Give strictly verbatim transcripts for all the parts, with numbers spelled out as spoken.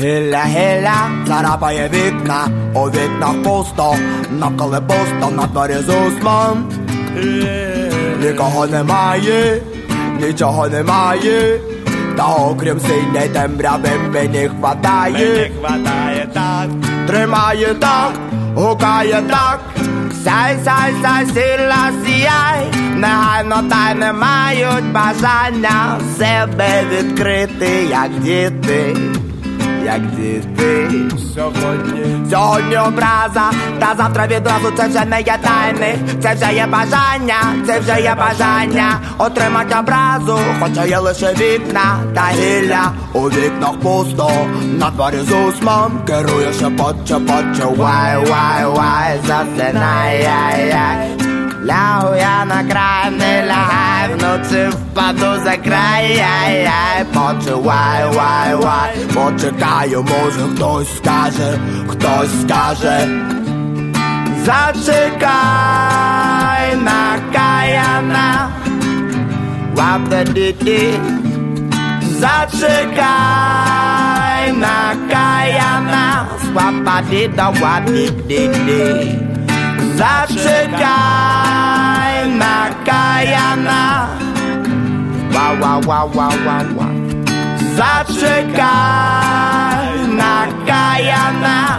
Гілля, гілля, царапає вікна, у вікнах пусто, навколо пусто, на дворі зуслом. Нікого немає, нічого немає, та окрім синьої темряви мені хватає. Мені хватає так, тримає так, гукає так. Сяй, сяй, сяй, сильно сіяй, негайно та не мають бажання себе відкрити, як діти, як діти. сьогодні Сьогодні образа, та завтра відразу це вже не є тайни. Це вже є бажання, це вже є бажання отримати образу, хоча є лише вікна та гілля. У вікнах пусто, на дворі зусмом керує шепот, шепот, вай, вай, вай, засинай, яй, яй. Лягу я на край, не лягай, вночі впаду за край, яй-яй. Почувай, вай, вай, почекаю, може хтось скаже, хтось скаже. Зачекай, накаяна, вап-де-ді-ді. Зачекай, накаяна, свапа-ді-да-ва-ді-ді-ді. Зачекай, накаяна, ва-ва-ва-ва-ва-ва. Зачекай, накаяна.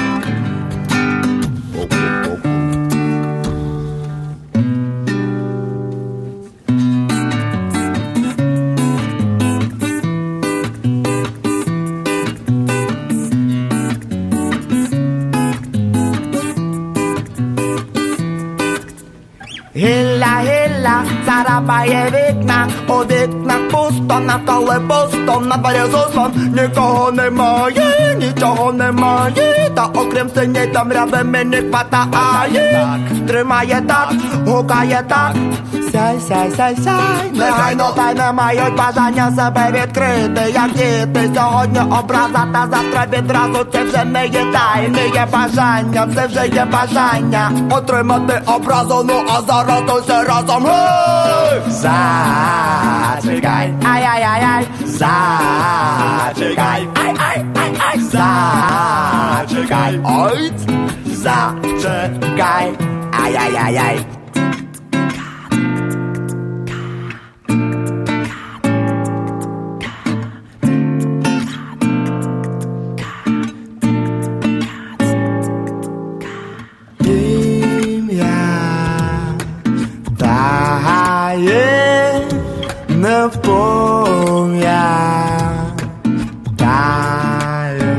Гілля, гілля, царапає вікна, у вікнах пусто, навколо пусто, на дворі зуслом. Нікого немає, нічого немає, та окрім синьої темряви мені хватає. Тримає так, гукає так. Сяй, сяй, сяй, сяй, негайно та й не мають бажання себе відкрити, як діти. Сьогодні образа, та завтра відразу це вже не є тайни. Є бажання, це вже є бажання отримати образу, ну а зараз то все разом. Гей! Зачекай, ай-ай-ай-ай. Зачекай, ай-ай-ай-ай. Зачекай, ой. Зачекай, ай-ай-ай-ай. Не в полум'я таю,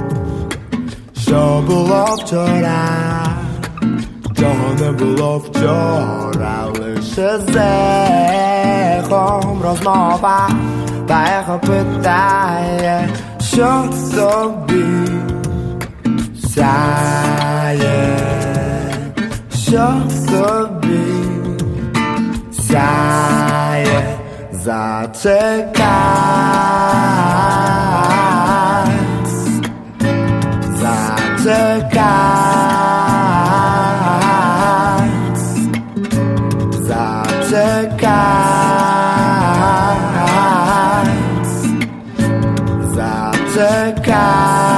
що було вчора, чого не було вчора, лише з ехом розмова, та ехо питає, що тобі сяє, що тобі сяє. Зачекай, зачекай, зачекай, зачекай.